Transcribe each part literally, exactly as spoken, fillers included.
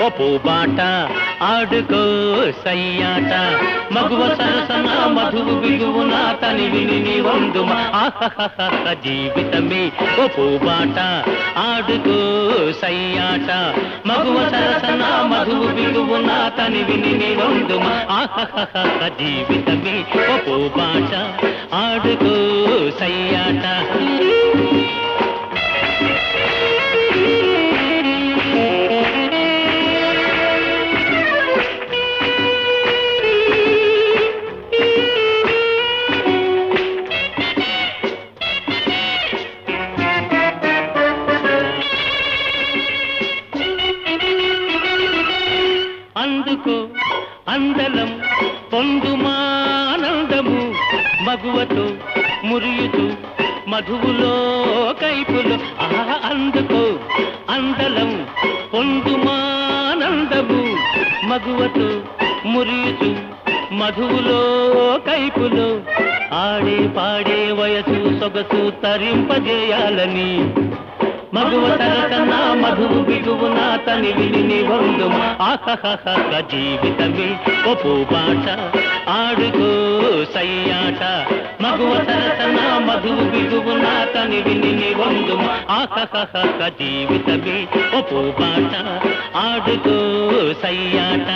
పూబాట ఆడుకో సయ్యాట మగువ సరసన మధువు బిగువున తనివి నీ వందుమ ఆహహహ జీవితమే ఓ పూబాట ఆడుకో సయ్యాట మగువ సరసన మధువు బిగువున తనివి నీ వందుమ ఆహహహ జీవితమే ఓ పూబాట ఆడుకో సయ్యాట అందుకో అందలం పొందుమానందము మగువతో మురియుతూ మధువులో కైపులు ఆహ అందుకో అందలం పొందుమానందము మగువతో మురియుతూ మధువులో కైపులు ఆడే పాడే వయసు సొగసు తరింపజేయాలని మగువ సరసన మధువు బిగువున తనివి నీ వందుమ ఆహహహ జీవితమే ఓ పూబాట ఆడుకో సయ్యాట మగువ సరసన మధువు బిగువున తనివి నీ వందుమ ఆహహహ జీవితమే ఓ పూబాట ఆడుకో సయ్యాట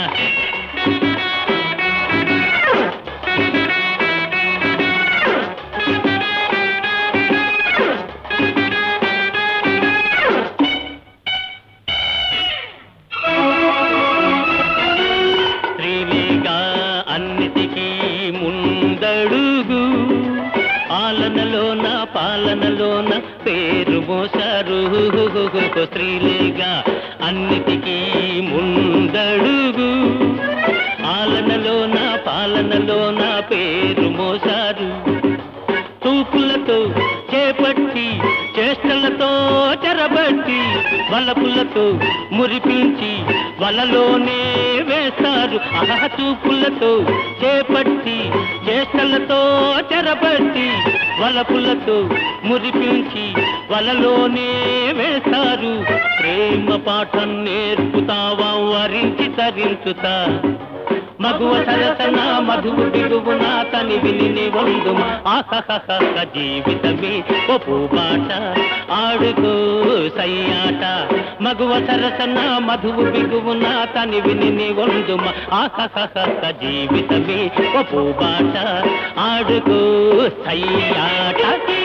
అన్నిటికీ ముందడుగు ఆలనలోన పాలనలోన పేరు మోసారు స్త్రీలేగా అన్నిటికీ ముందడుగు ఆలనలోన పాలనలోన పేరు మోసారు తూపులతో చేపట్టి చేష్టలతో చెరబట్టి వలపులతో మురిపించి వలలోనే వేస్తారు ఆహ చూపులతో చేపట్టి చేష్టలతో చెరబట్టి వలపులతో మురిపించి వలలోనే వేస్తారు ప్రేమ పాఠం నేర్పుతావా వరించి తరించుతా మగువ సరసన మధువు బిగువున తనివి నీ వందుమ ఆహహహ జీవితమే ఓ పూబాట ఆడుకో సయ్యాట మగువ సరసన మధువు బిగువున తనివి నీ వందుమ ఆహహహ జీవితమే ఓ పూబాట ఆడుకో సయ్యాట